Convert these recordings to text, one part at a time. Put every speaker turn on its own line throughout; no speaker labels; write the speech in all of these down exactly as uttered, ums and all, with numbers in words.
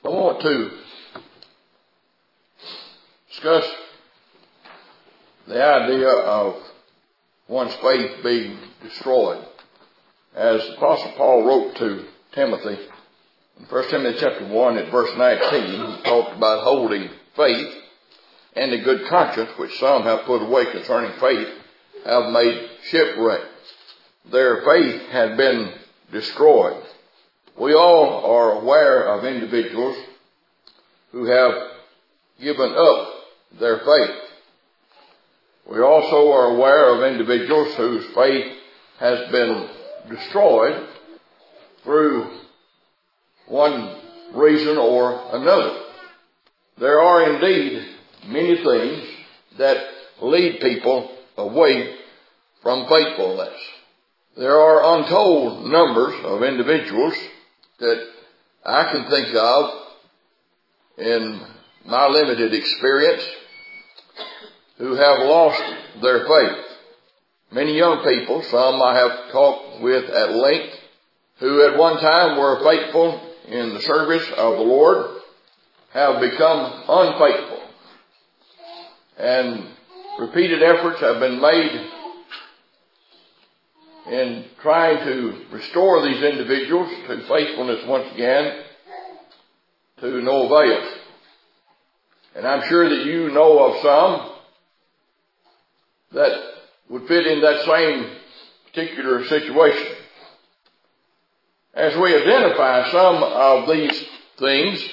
I want to discuss the idea of one's faith being destroyed. As the Apostle Paul wrote to Timothy, in First Timothy chapter one at verse nineteen, he talked about holding faith and a good conscience, which some have put away concerning faith, have made shipwreck. Their faith had been destroyed. We all are aware of individuals who have given up their faith. We also are aware of individuals whose faith has been destroyed through one reason or another. There are indeed many things that lead people away from faithfulness. There are untold numbers of individuals that I can think of in my limited experience who have lost their faith. Many young people, some I have talked with at length, who at one time were faithful in the service of the Lord, have become unfaithful. And repeated efforts have been made in trying to restore these individuals to faithfulness once again, to no avail. And I'm sure that you know of some that would fit in that same particular situation. As we identify some of these things,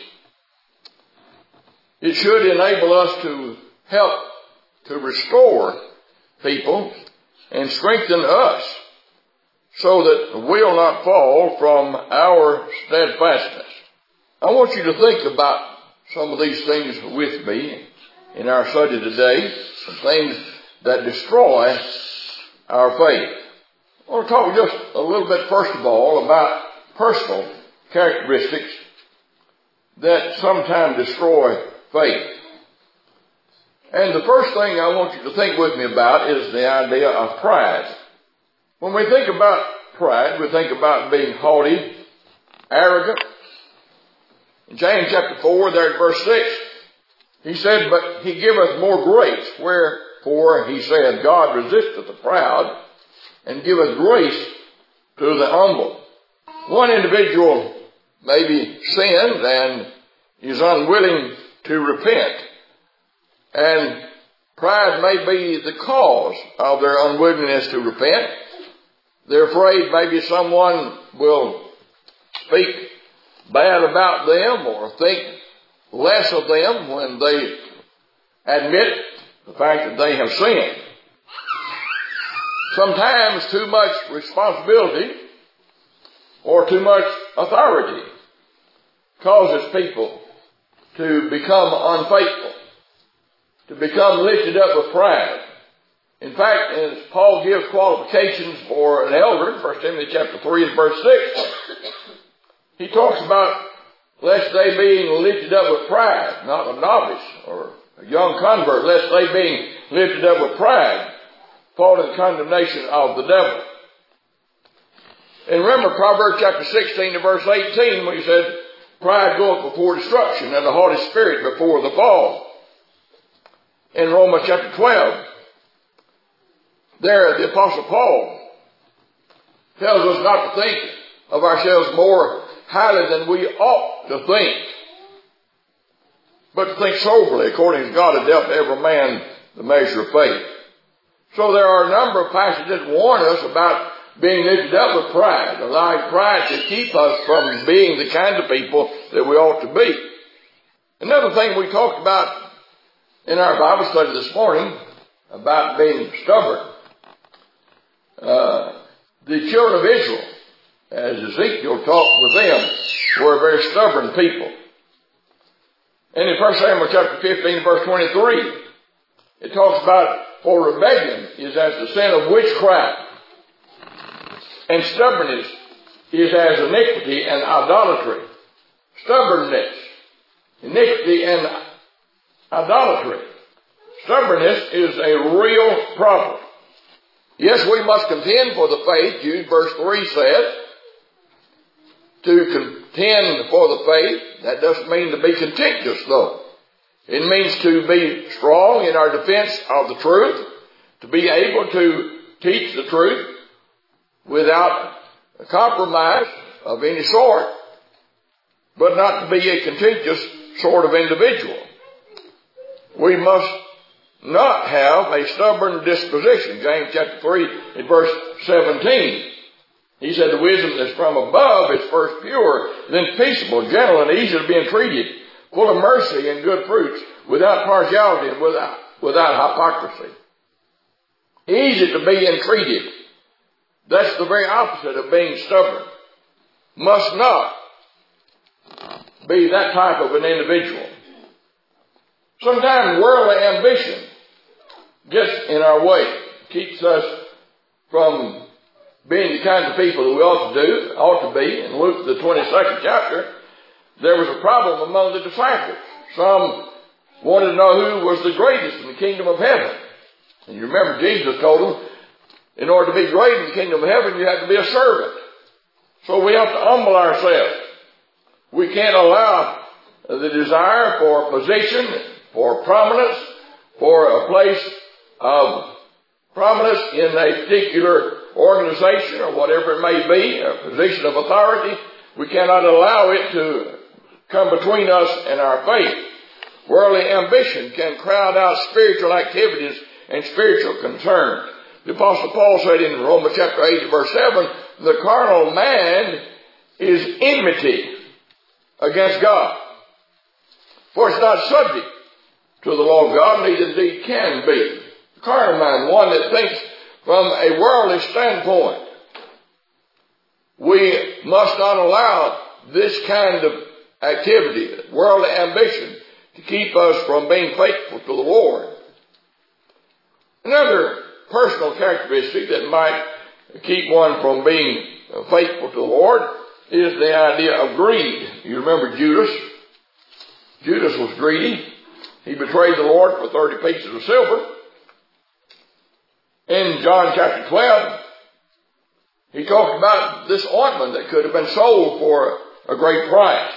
it should enable us to help to restore people and strengthen us so that we will not fall from our steadfastness. I want you to think about some of these things with me in our study today, some things that destroy our faith. I want to talk just a little bit, first of all, about personal characteristics that sometimes destroy faith. And the first thing I want you to think with me about is the idea of pride. When we think about pride, we think about being haughty, arrogant. In James chapter four, there at verse six, he said, "But he giveth more grace, wherefore he said, God resisteth the proud, and giveth grace to the humble." One individual maybe sinned and is unwilling to repent. And pride may be the cause of their unwillingness to repent. They're afraid maybe someone will speak bad about them or think less of them when they admit the fact that they have sinned. Sometimes too much responsibility or too much authority causes people to become unfaithful, to become lifted up with pride. In fact, as Paul gives qualifications for an elder in First Timothy chapter three and verse six, he talks about lest they being lifted up with pride, not a novice or a young convert, lest they being lifted up with pride, fall in condemnation of the devil. And remember Proverbs chapter sixteen and verse eighteen, when he said, "Pride goeth before destruction, and a haughty spirit before the fall." In Romans chapter twelve, there the Apostle Paul tells us not to think of ourselves more highly than we ought to think, but to think soberly, according as God hath dealt to every man the measure of faith. So there are a number of passages that warn us about being lifted up with pride, allowing pride to keep us from being the kind of people that we ought to be. Another thing we talked about in our Bible study this morning about being stubborn. Uh, the children of Israel, as Ezekiel talked with them, were very stubborn people. And in First Samuel chapter fifteen, verse twenty-three, it talks about, "For rebellion is as the sin of witchcraft, and stubbornness is as iniquity and idolatry." Stubbornness, iniquity, and idolatry. Stubbornness is a real problem. Yes, we must contend for the faith, Jude verse three says, to con- contend for the faith. That doesn't mean to be contentious, though. It means to be strong in our defense of the truth, to be able to teach the truth without a compromise of any sort, but not to be a contentious sort of individual. We must not have a stubborn disposition. James chapter three and verse seventeen. He said the wisdom that's from above is first pure, then peaceable, gentle, and easy to be entreated, full of mercy and good fruits, without partiality and without, without hypocrisy. Easy to be entreated. That's the very opposite of being stubborn. Must not be that type of an individual. Sometimes worldly ambition gets in our way, keeps us from being the kind of people that we ought to do, ought to be. In Luke the twenty-second chapter, there was a problem among the disciples. Some wanted to know who was the greatest in the kingdom of heaven. And you remember Jesus told them, in order to be great in the kingdom of heaven, you have to be a servant. So we have to humble ourselves. We can't allow the desire for position, for prominence, for a place of prominence in a particular organization or whatever it may be, a position of authority. We cannot allow it to come between us and our faith. Worldly ambition can crowd out spiritual activities and spiritual concerns. The Apostle Paul said in Romans chapter eight verse seven, the carnal man is enmity against God. For it's not subject to the law of God, neither indeed can be. The carnal man, one that thinks from a worldly standpoint. We must not allow this kind of activity, worldly ambition, to keep us from being faithful to the Lord. Another personal characteristic that might keep one from being faithful to the Lord is the idea of greed. You remember Judas? Judas was greedy. He betrayed the Lord for thirty pieces of silver. In John chapter twelve, he talked about this ointment that could have been sold for a great price.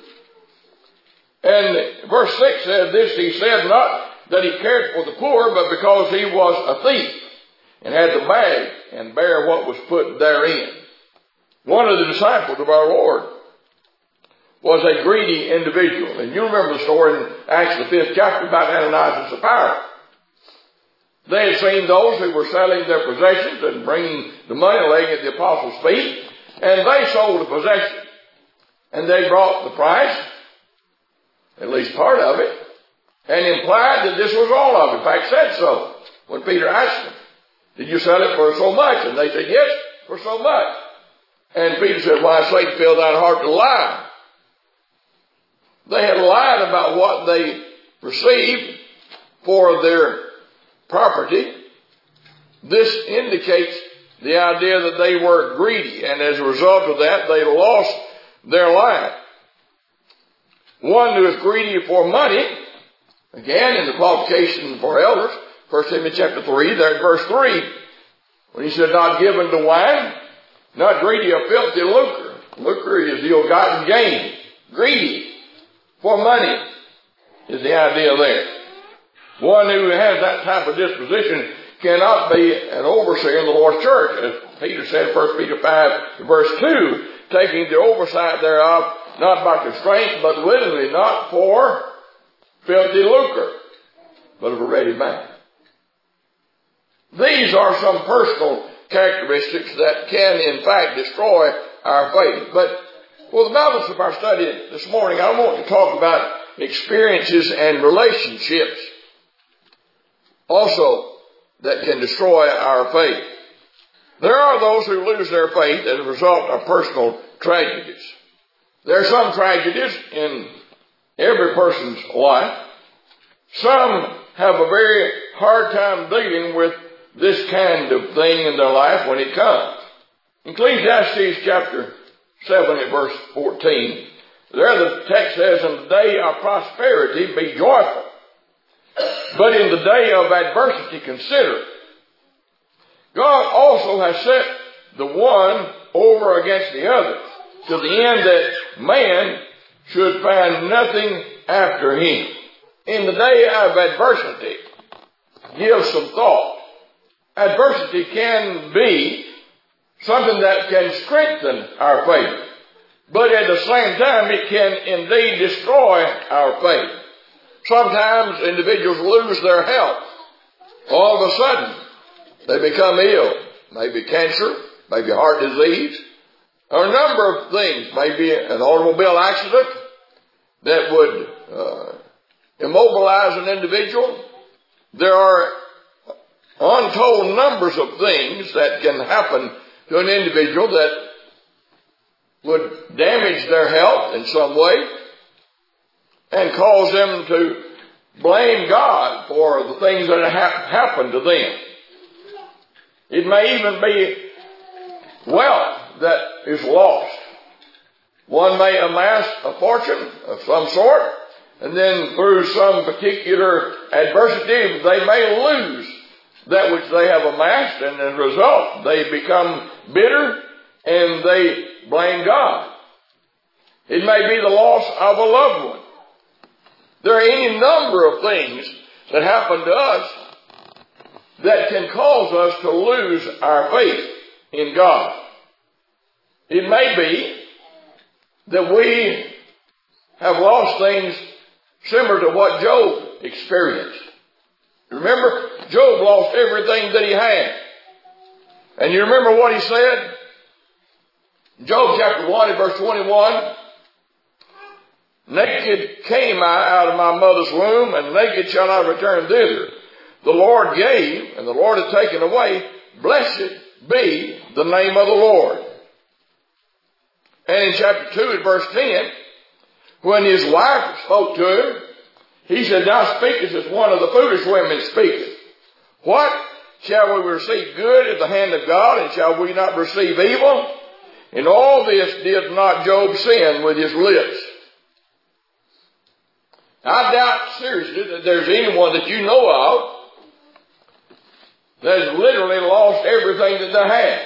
And verse six says this, he said not that he cared for the poor, but because he was a thief and had to bag and bear what was put therein. One of the disciples of our Lord was a greedy individual. And you remember the story in Acts the fifth chapter about Ananias and Sapphira. They had seen those who were selling their possessions and bringing the money, laying at the apostles' feet, and they sold the possession. And they brought the price, at least part of it, and implied that this was all of it. In fact, said so when Peter asked them, did you sell it for so much? And they said, yes, for so much. And Peter said, why has Satan filled thy heart to lie? They had lied about what they received for their property. This indicates the idea that they were greedy, and as a result of that, they lost their life. One who is greedy for money, again, in the qualification for elders, First Timothy chapter three, there in verse three, when he said, not given to wine, not greedy of filthy lucre. Lucre is the ill-gotten gain. Greedy for money is the idea there. One who has that type of disposition cannot be an overseer in the Lord's church. As Peter said in First Peter five, verse two, taking the oversight thereof, not by constraint, but willingly, not for filthy lucre, but of a ready mind. These are some personal characteristics that can, in fact, destroy our faith. But for the balance of our study this morning, I want to talk about experiences and relationships also that can destroy our faith. There are those who lose their faith as a result of personal tragedies. There are some tragedies in every person's life. Some have a very hard time dealing with this kind of thing in their life when it comes. Ecclesiastes chapter seven and verse fourteen. There the text says, in the day of prosperity be joyful, but in the day of adversity consider it. God also has set the one over against the other, to the end that man should find nothing after him. In the day of adversity, give some thought. Adversity can be something that can strengthen our faith, but at the same time it can indeed destroy our faith. Sometimes individuals lose their health. All of a sudden, they become ill. Maybe cancer, maybe heart disease, or a number of things. Maybe an automobile accident that would uh, immobilize an individual. There are untold numbers of things that can happen to an individual that would damage their health in some way and cause them to blame God for the things that have happened to them. It may even be wealth that is lost. One may amass a fortune of some sort, and then through some particular adversity, they may lose that which they have amassed, and as a result, they become bitter and they blame God. It may be the loss of a loved one. There are any number of things that happen to us that can cause us to lose our faith in God. It may be that we have lost things similar to what Job experienced. Remember, Job lost everything that he had. And you remember what he said? Job chapter one and verse twenty-one. Naked came I out of my mother's womb, and naked shall I return thither. The Lord gave, and the Lord hath taken away. Blessed be the name of the Lord. And in chapter two and verse ten, when his wife spoke to him, he said, Thou speakest as one of the foolish women speaketh. What? Shall we receive good at the hand of God, and shall we not receive evil? In all this did not Job sin with his lips. I doubt seriously that there's anyone that you know of that has literally lost everything that they had.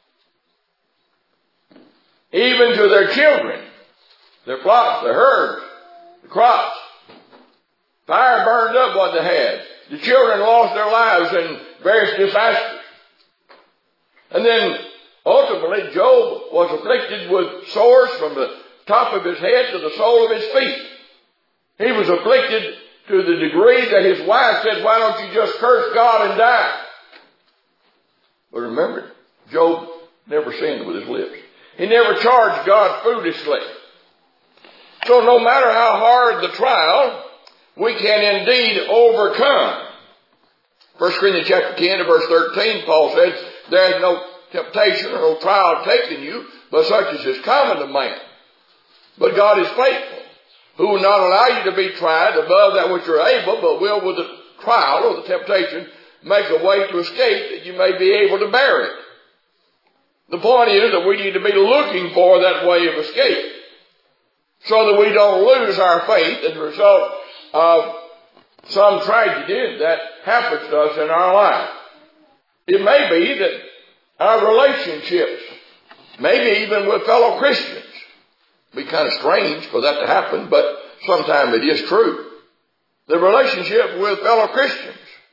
Even to their children, their flocks, their herds, the crops. Fire burned up what they had. The children lost their lives in various disasters. And then ultimately Job was afflicted with sores from the top of his head to the sole of his feet. He was afflicted to the degree that his wife said, Why don't you just curse God and die? But remember, Job never sinned with his lips. He never charged God foolishly. So no matter how hard the trial, we can indeed overcome. First Corinthians chapter ten and verse thirteen, Paul says, There is no temptation or no trial taken you, but such as is common to man. But God is faithful, who will not allow you to be tried above that which you're able, but will with the trial or the temptation make a way to escape that you may be able to bear it. The point is that we need to be looking for that way of escape so that we don't lose our faith as a result of some tragedy that happens to us in our life. It may be that our relationships, maybe even with fellow Christians, be kind of strange for that to happen, but sometimes it is true. The relationship with fellow Christians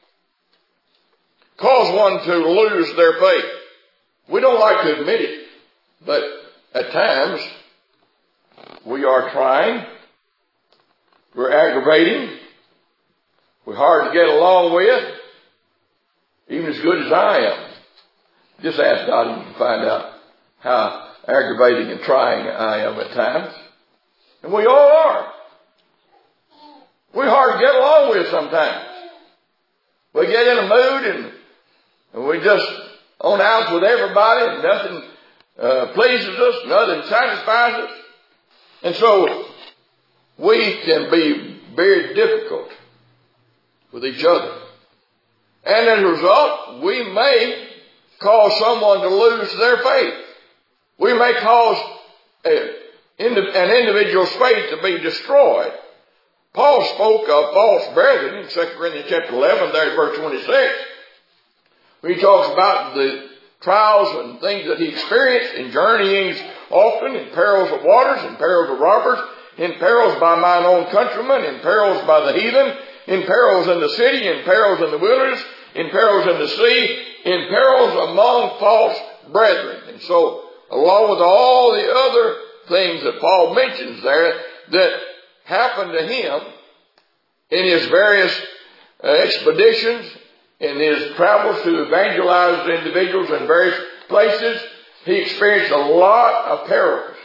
cause one to lose their faith. We don't like to admit it, but at times we are trying, we're aggravating, we're hard to get along with, even as good as I am. Just ask God and you can find out how aggravating and trying I am at times. And we all are. We're hard to get along with sometimes. We get in a mood and, and we just on out with everybody and nothing uh, pleases us, nothing satisfies us. And so we can be very difficult with each other. And as a result, we may cause someone to lose their faith. We may cause a, an individual's faith to be destroyed. Paul spoke of false brethren in Second Corinthians chapter eleven, there in verse twenty-six. He talks about the trials and things that he experienced in journeyings often, in perils of waters, in perils of robbers, in perils by mine own countrymen, in perils by the heathen, in perils in the city, in perils in the wilderness, in perils in the sea, in perils among false brethren. And so, along with all the other things that Paul mentions there that happened to him in his various uh, expeditions, in his travels to evangelize individuals in various places, he experienced a lot of perils.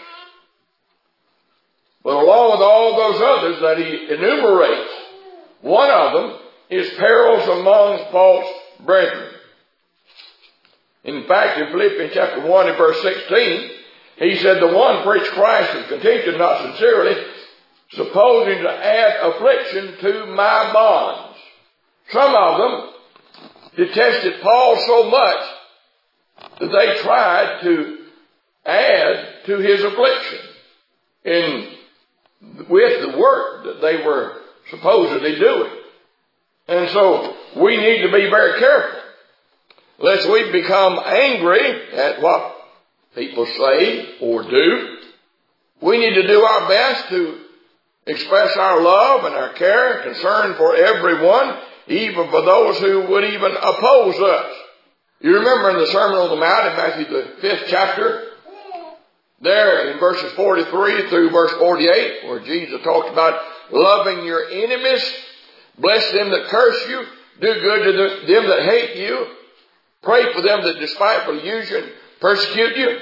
But along with all those others that he enumerates, one of them is perils among false brethren. In fact, in Philippians chapter one and verse sixteen, he said, the one preached Christ with contention, not sincerely, supposing to add affliction to my bonds. Some of them detested Paul so much that they tried to add to his affliction in with the work that they were supposedly doing. And so we need to be very careful lest we become angry at what people say or do. We need to do our best to express our love and our care, concern for everyone, even for those who would even oppose us. You remember in the Sermon on the Mount in Matthew the fifth chapter, there in verses forty-three through verse forty-eight, where Jesus talked about loving your enemies, bless them that curse you, do good to them that hate you, pray for them that despitefully use you and persecute you.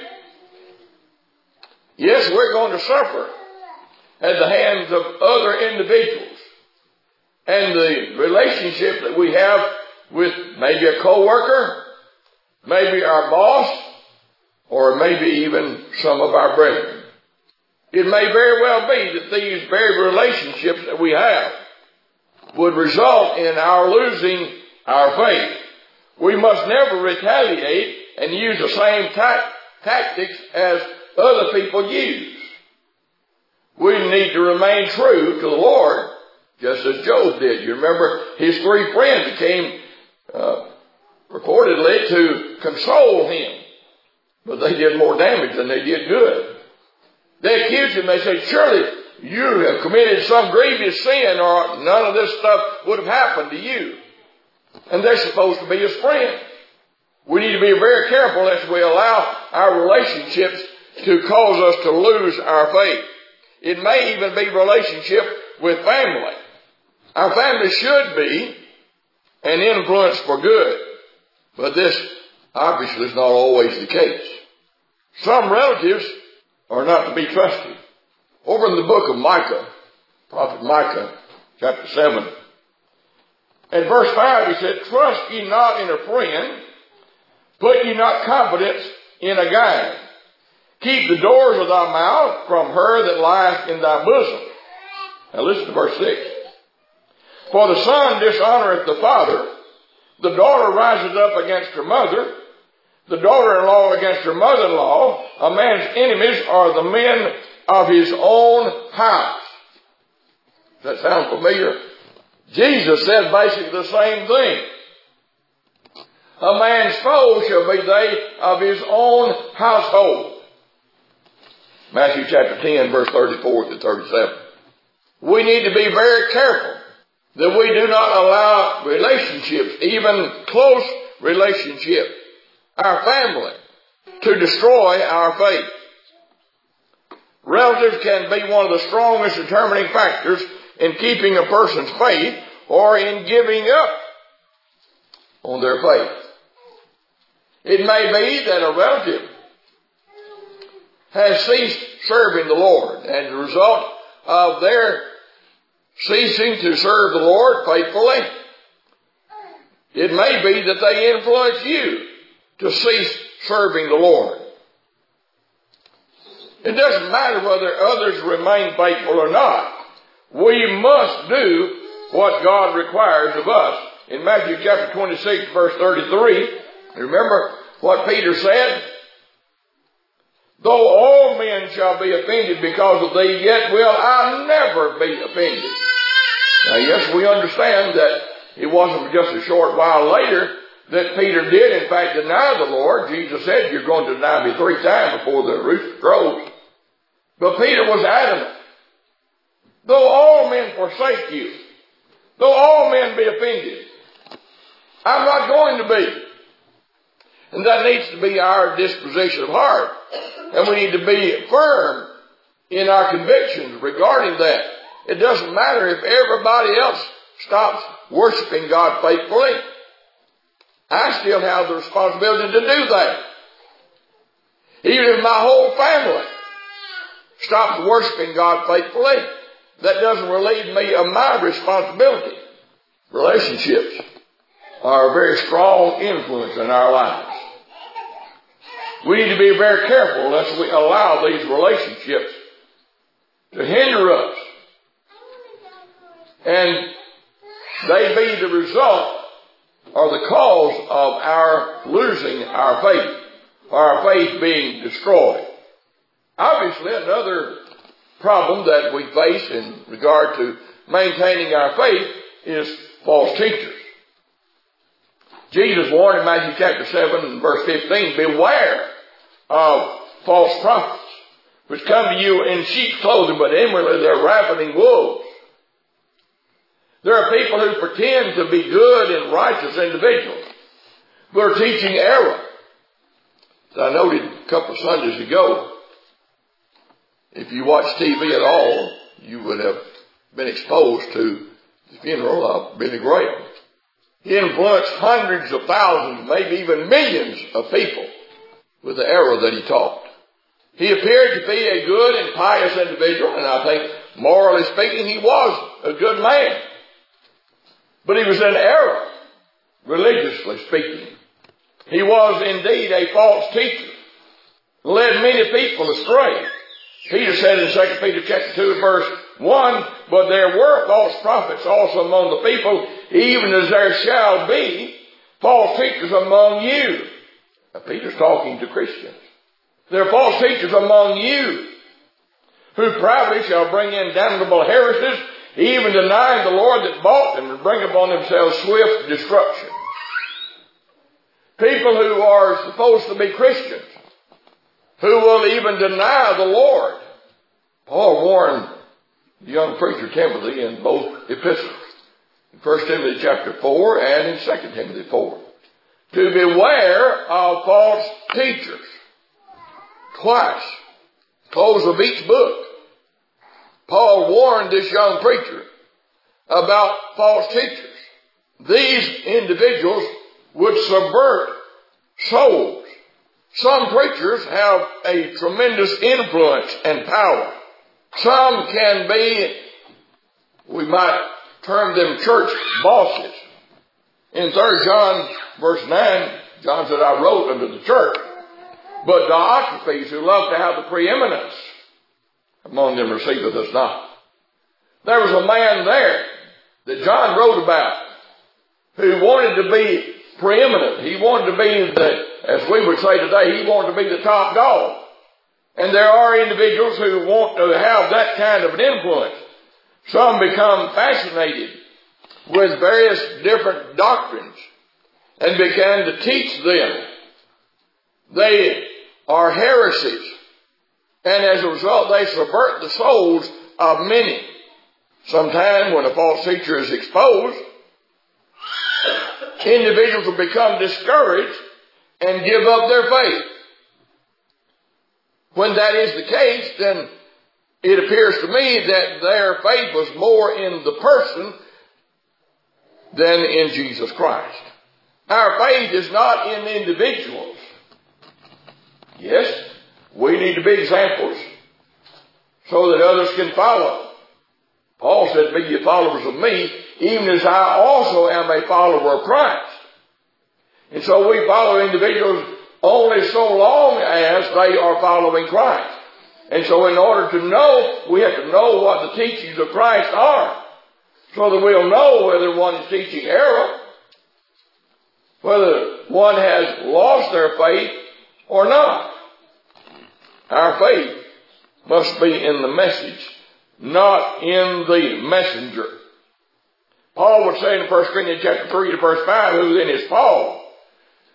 Yes, we're going to suffer at the hands of other individuals. And the relationship that we have with maybe a co-worker, maybe our boss, or maybe even some of our brethren. It may very well be that these very relationships that we have would result in our losing our faith. We must never retaliate and use the same ta- tactics as other people use. We need to remain true to the Lord, just as Job did. You remember his three friends came uh, reportedly to console him, but they did more damage than they did good. They accused him. They said, surely you have committed some grievous sin or none of this stuff would have happened to you. And they're supposed to be his friends. We need to be very careful lest we allow our relationships to cause us to lose our faith. It may even be relationship with family. Our family should be an influence for good. But this obviously is not always the case. Some relatives are not to be trusted. Over in the book of Micah, prophet Micah, chapter seven, and verse five, he said, trust ye not in a friend, put ye not confidence in a guide. Keep the doors of thy mouth from her that lieth in thy bosom. Now listen to verse six. For the son dishonoreth the father, the daughter rises up against her mother, the daughter-in-law against her mother-in-law. A man's enemies are the men of his own house. Does that sound familiar? Jesus said basically the same thing. A man's foe shall be they of his own household. Matthew chapter ten, verse thirty-four to thirty-seven. We need to be very careful that we do not allow relationships, even close relationships, our family, to destroy our faith. Relatives can be one of the strongest determining factors in keeping a person's faith or in giving up on their faith. It may be that a relative has ceased serving the Lord, and as a result of their ceasing to serve the Lord faithfully, it may be that they influence you to cease serving the Lord. It doesn't matter whether others remain faithful or not. We must do what God requires of us. In Matthew chapter twenty-six, verse thirty-three, remember what Peter said? Though all men shall be offended because of thee, yet will I never be offended. Now, yes, we understand that it wasn't just a short while later that Peter did, in fact, deny the Lord. Jesus said, you're going to deny me three times before the rooster crows. But Peter was adamant. Though all men forsake you, though all men be offended, I'm not going to be. And that needs to be our disposition of heart. And we need to be firm in our convictions regarding that. It doesn't matter if everybody else stops worshiping God faithfully. I still have the responsibility to do that. Even if my whole family stops worshiping God faithfully, that doesn't relieve me of my responsibility. Relationships are a very strong influence in our lives. We need to be very careful lest we allow these relationships to hinder us. And they be the result or the cause of our losing our faith, or our faith being destroyed. Obviously, another problem that we face in regard to maintaining our faith is false teachers. Jesus warned in Matthew chapter seven and verse fifteen, beware of false prophets, which come to you in sheep's clothing, but inwardly they're ravening wolves. There are people who pretend to be good and righteous individuals, who are teaching error. As I noted a couple of Sundays ago, if you watch T V at all, you would have been exposed to the funeral of Billy Graham. He influenced hundreds of thousands, maybe even millions of people with the error that he taught. He appeared to be a good and pious individual, and I think, morally speaking, he was a good man. But he was in error, religiously speaking. He was indeed a false teacher, led many people astray. Peter said in Second Peter chapter two verse one, but there were false prophets also among the people, even as there shall be false teachers among you. Now Peter's talking to Christians. There are false teachers among you, who proudly shall bring in damnable heresies, even denying the Lord that bought them, and bring upon themselves swift destruction. People who are supposed to be Christians, who will even deny the Lord. Paul warned the young preacher Timothy in both epistles, in First Timothy chapter four and in Second Timothy four, to beware of false teachers. Twice, close of each book, Paul warned this young preacher about false teachers. These individuals would subvert souls. Some preachers have a tremendous influence and power. Some can be, we might term them church bosses. In Third John verse nine, John said, I wrote unto the church, but Diotrephes, who loved to have the preeminence among them, receiveth us not. There was a man there that John wrote about who wanted to be preeminent. He wanted to be the, as we would say today, he wanted to be the top dog. And there are individuals who want to have that kind of an influence. Some become fascinated with various different doctrines and begin to teach them. They are heresies. And as a result, they subvert the souls of many. Sometimes when a false teacher is exposed, individuals will become discouraged and give up their faith. When that is the case, then it appears to me that their faith was more in the person than in Jesus Christ. Our faith is not in individuals. Yes, we need to be examples so that others can follow. Paul said, be ye followers of me, even as I also am a follower of Christ. And so we follow individuals only so long as they are following Christ. And so in order to know, we have to know what the teachings of Christ are, so that we'll know whether one is teaching error, whether one has lost their faith or not. Our faith must be in the message, not in the messenger. Paul would say in First Corinthians chapter three to verse five, who then is Paul,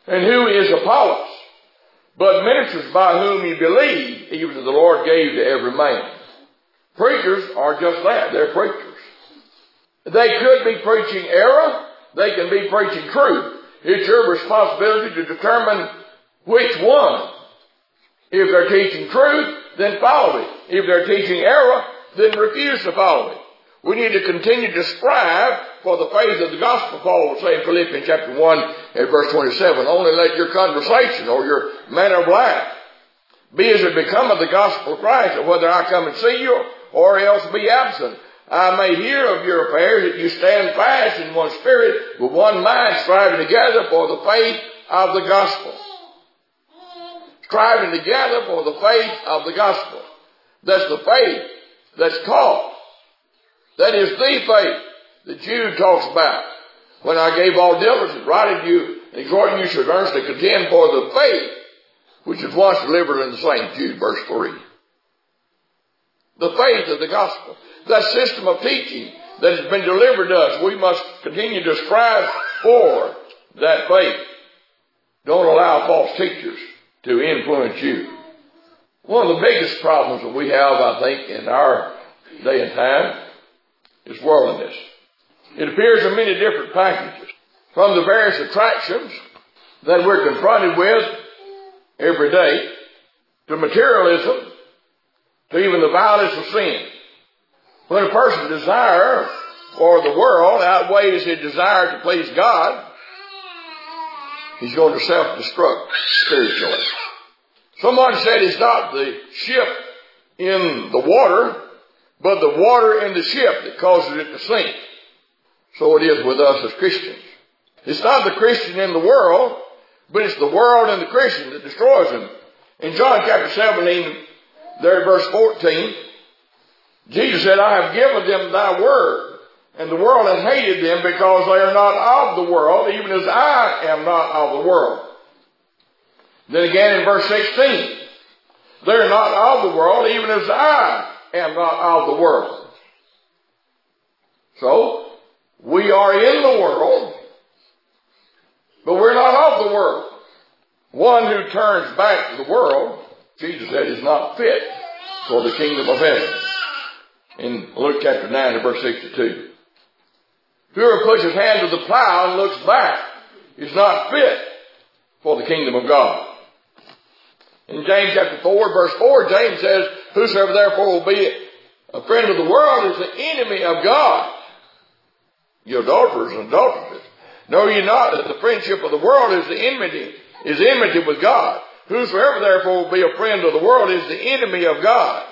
And who is Apollos? But ministers by whom you believe, even as the Lord gave to every man. Preachers are just that. They're preachers. They could be preaching error. They can be preaching truth. It's your responsibility to determine which one. If they're teaching truth, then follow it. If they're teaching error, then refuse to follow it. We need to continue to strive for the faith of the gospel. Paul will say in Philippians chapter one and verse twenty-seven, only let your conversation or your manner of life be as it becometh the gospel of Christ, that whether I come and see you or else be absent, I may hear of your affairs, that you stand fast in one spirit, with one mind, striving together for the faith of the gospel. Striving together for the faith of the gospel. That's the faith that's taught. That is the faith that Jude talks about. When I gave all diligence, writing you, and exhorting you should earnestly contend for the faith which is once delivered in the saints. Jude verse three. The faith of the gospel. That system of teaching that has been delivered to us. We must continue to strive for that faith. Don't allow false teachers to influence you. One of the biggest problems that we have, I think, in our day and time is worldliness. It appears in many different packages. From the various attractions that we're confronted with every day, to materialism, to even the violence of sin. When a person's desire for the world outweighs his desire to please God, he's going to self-destruct spiritually. Someone said it's not the ship in the water, but the water in the ship that causes it to sink. So it is with us as Christians. It's not the Christian in the world, but it's the world and the Christian that destroys them. In John chapter seventeen, there in verse fourteen, Jesus said, I have given them thy word, and the world hath hated them because they are not of the world, even as I am not of the world. Then again in verse sixteen, they are not of the world, even as I am not of the world. So, we are in the world, but we're not of the world. One who turns back to the world, Jesus said, is not fit for the kingdom of heaven. In Luke chapter nine and verse sixty-two. Whoever puts his hand to the plow and looks back is not fit for the kingdom of God. In James chapter four, verse four, James says, whosoever therefore will be a friend of the world is the enemy of God. You adulterers and adulteresses. Know ye not that the friendship of the world is the enmity, is enmity with God. Whosoever therefore will be a friend of the world is the enemy of God.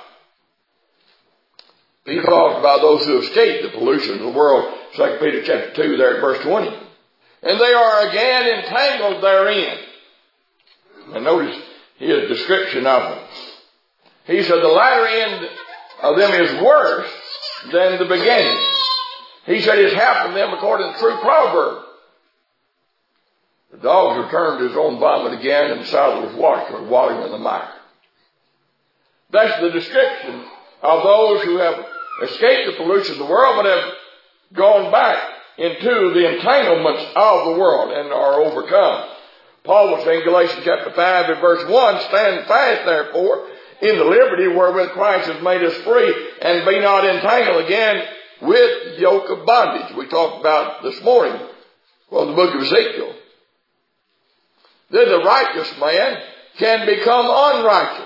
He talks about those who escape the pollution of the world. Second Peter chapter two, there at verse twenty. And they are again entangled therein. And notice his description of them. He said the latter end of them is worse than the beginning. He said it's happened to them according to the true proverb. The dog returned to his own vomit again, and the saddle was washed or wallowing in the mire. That's the description of those who have escaped the pollution of the world, but have gone back into the entanglements of the world and are overcome. Paul was saying in Galatians chapter five and verse one, stand fast therefore in the liberty wherewith Christ has made us free, and be not entangled again with yoke of bondage. We talked about this morning from the book of Ezekiel. Then the righteous man can become unrighteous.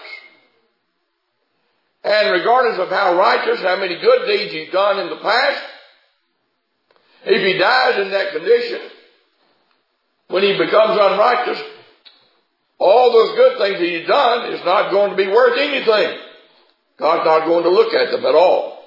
And regardless of how righteous, how many good deeds he's done in the past, if he dies in that condition, when he becomes unrighteous, all those good things that he's done is not going to be worth anything. God's not going to look at them at all.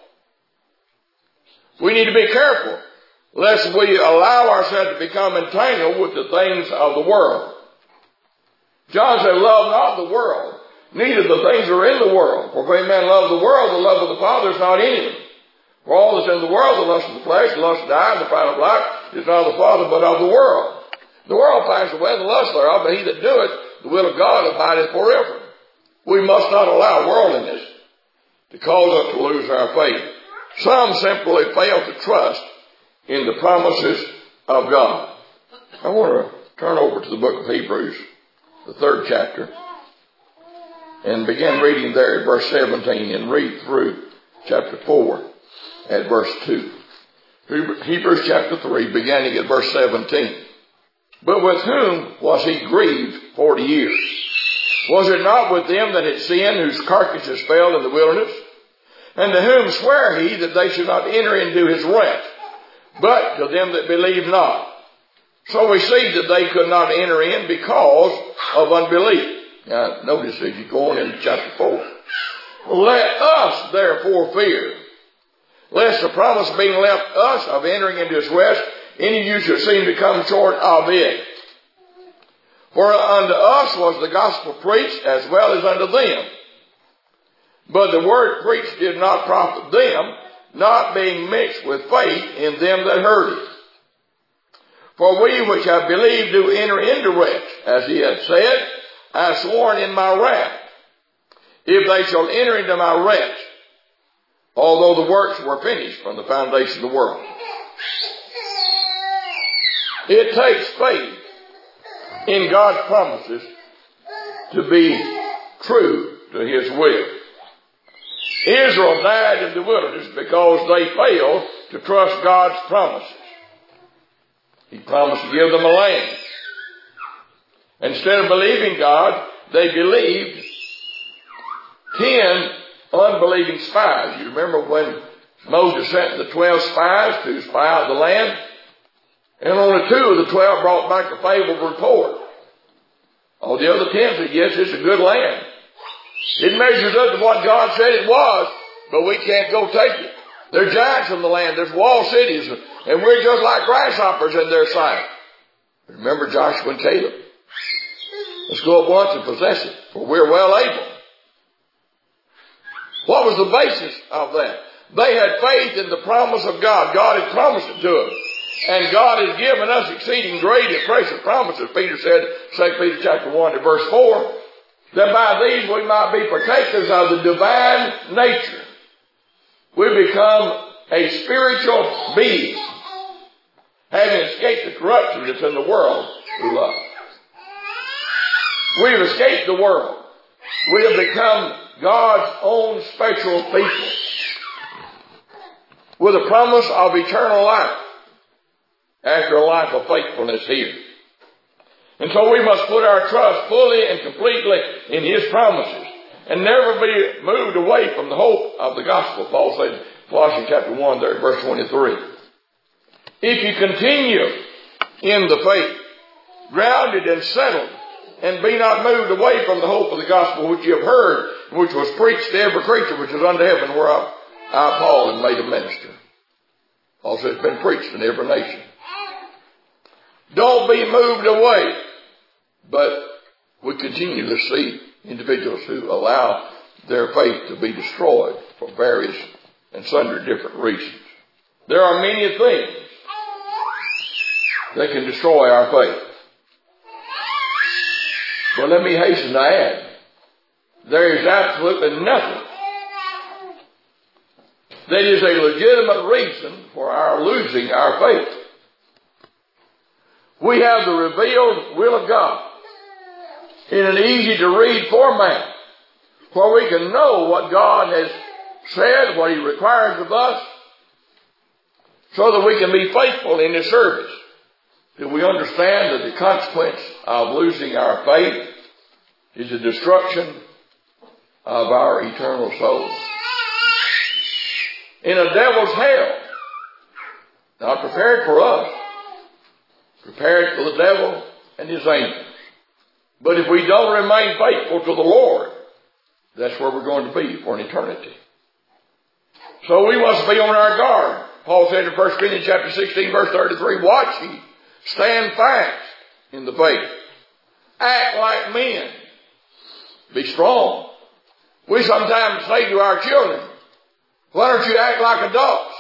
We need to be careful lest we allow ourselves to become entangled with the things of the world. John said, love not the world, neither the things that are in the world. For if any man love the world, the love of the Father is not in him. For all that's in the world, the lust of the flesh, the lust of the eye, and the pride of life, is not of the Father, but of the world. The world passes away, and the lust thereof, but he that doeth the will of God abideth forever. We must not allow worldliness to cause us to lose our faith. Some simply fail to trust in the promises of God. I want to turn over to the book of Hebrews, the third chapter, and begin reading there at verse seventeen and read through chapter four at verse two. Hebrews chapter three, beginning at verse seventeen. But with whom was he grieved forty years? Was it not with them that had sinned, whose carcasses fell in the wilderness? And to whom sware he that they should not enter into his rest, but to them that believe not? So we see that they could not enter in because of unbelief. Now notice as you go on into chapter four. Let us therefore fear, lest the promise being left us of entering into his rest, any of you should seem to come short of it. For unto us was the gospel preached as well as unto them. But the word preached did not profit them, not being mixed with faith in them that heard it. For we which have believed do enter into rest, as he hath said, I have sworn in my wrath, if they shall enter into my rest, although the works were finished from the foundation of the world. It takes faith in God's promises to be true to his will. Israel died in the wilderness because they failed to trust God's promises. He promised to give them a land. Instead of believing God, they believed ten unbelieving spies. You remember when Moses sent the twelve spies to spy out the land? And only two of the twelve brought back a favorable report. All the other ten said, yes, it's a good land. It measures up to what God said it was, but we can't go take it. There are giants in the land. There's walled cities, and we're just like grasshoppers in their sight. Remember Joshua and Caleb? Let's go up once and possess it, for we're well able. What was the basis of that? They had faith in the promise of God. God had promised it to us. And God has given us exceeding great and precious promises, Peter said, Second Peter chapter one to verse four, that by these we might be partakers of the divine nature. We become a spiritual being, having escaped the corruption that's in the world through love. We have escaped the world. We have become God's own special people with a promise of eternal life after a life of faithfulness here. And so we must put our trust fully and completely in his promises and never be moved away from the hope of the gospel. Paul said, Colossians chapter one, there, verse twenty-three. If you continue in the faith, grounded and settled, and be not moved away from the hope of the gospel which you have heard, which was preached to every creature which is under heaven, whereof I, Paul, am made a minister. Paul said it's been preached in every nation. Don't be moved away. But we continue to see individuals who allow their faith to be destroyed for various and sundry different reasons. There are many things that can destroy our faith. But let me hasten to add, there is absolutely nothing that is a legitimate reason for our losing our faith. We have the revealed will of God in an easy to read format where we can know what God has said, what he requires of us, so that we can be faithful in his service. Do we understand that the consequence of losing our faith is the destruction of our eternal soul? In a devil's hell, not prepared for us, prepared for the devil and his angels. But if we don't remain faithful to the Lord, that's where we're going to be for an eternity. So we must be on our guard. Paul said in First Corinthians chapter sixteen, verse thirty-three, watch ye, stand fast in the faith, act like men, be strong. We sometimes say to our children, why don't you act like adults?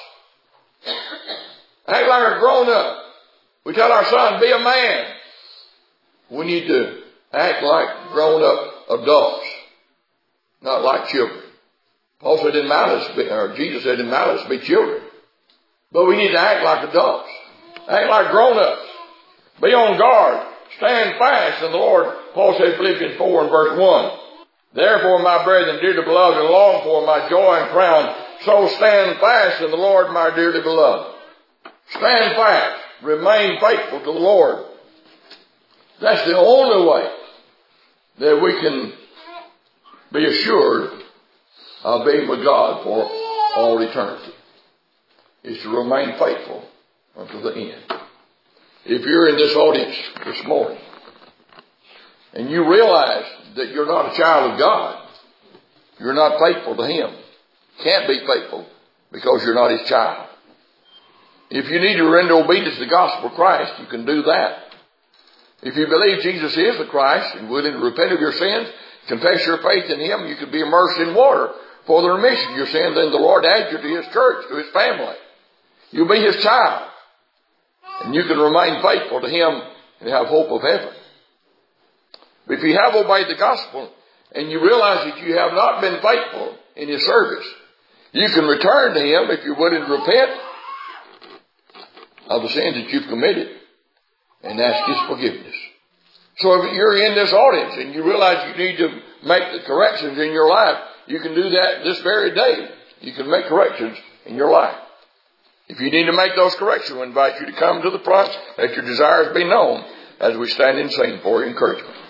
Act like a grown-up. We tell our son, be a man. We need to act like grown-up adults, not like children. Paul said in malice, or Jesus said in malice, be children. But we need to act like adults. Act like grown-ups. Be on guard Stand fast in the Lord. Paul said, Philippians four and verse one. Therefore, my brethren, dearly beloved, and long for my joy and crown, so stand fast in the Lord, my dearly beloved. Stand fast. Remain faithful to the Lord. That's the only way that we can be assured of being with God for all eternity, is to remain faithful unto the end. If you're in this audience this morning and you realize that you're not a child of God, you're not faithful to Him, can't be faithful because you're not His child. If you need to render obedience to the gospel of Christ, you can do that. If you believe Jesus is the Christ and willing to repent of your sins, confess your faith in Him, you can be immersed in water for the remission of your sins, then the Lord adds you to His church, to His family. You'll be His child. And you can remain faithful to Him and have hope of heaven. But if you have obeyed the gospel and you realize that you have not been faithful in His service, you can return to Him if you're willing to repent of the sins that you've committed and ask His forgiveness. So if you're in this audience and you realize you need to make the corrections in your life, you can do that this very day. You can make corrections in your life. If you need to make those corrections, we invite you to come to the front, let your desires be known as we stand and sing for your encouragement.